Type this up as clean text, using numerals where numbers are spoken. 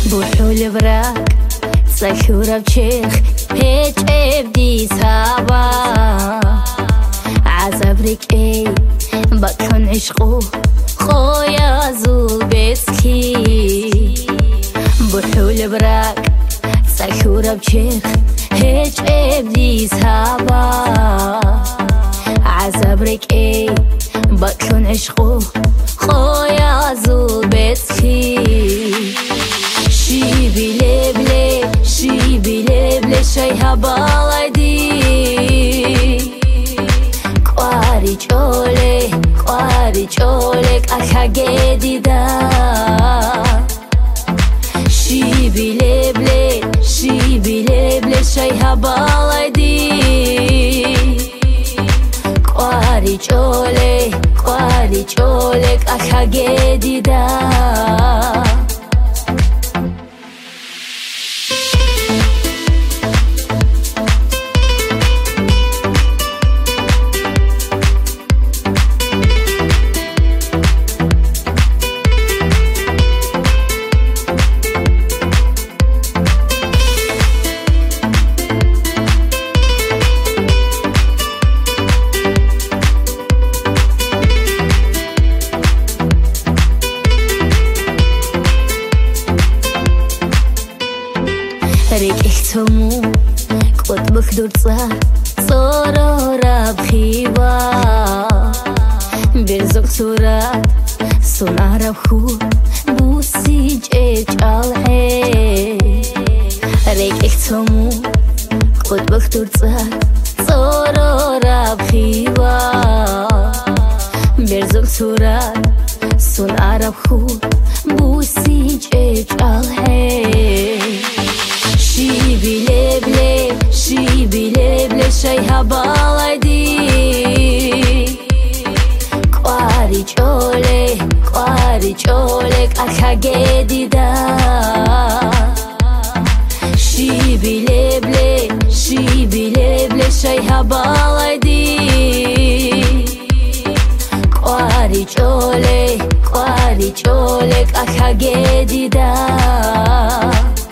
بوحول براك ساكورة بشيخ هيج ابدي سابا عزبرك اي بكون عشقو خويا زول بسكي بوحول براك ساكورة بشيخ هيج ابدي سابا عزبرك اي بكون عشقو خويا زول بسكي شي بلي شي هبالدي قواري جولك أخاقي ديدا شي بلي شي هبالدي قواري جولك أخاقي ديدا ريك اختمو قد بخدور صار صورو راب خيبا برزق صورات سونا راب خو بوسي جيج الحي ريك اختمو قد بخدور صار صورو راب خيبا برزق صورات سونا راب خو بوسي جيج الحي شي بلي شي هبالدي قواري جولك أخاقي ديدا شي بلي شي هبالدي قواري جولك أخاقي ديدا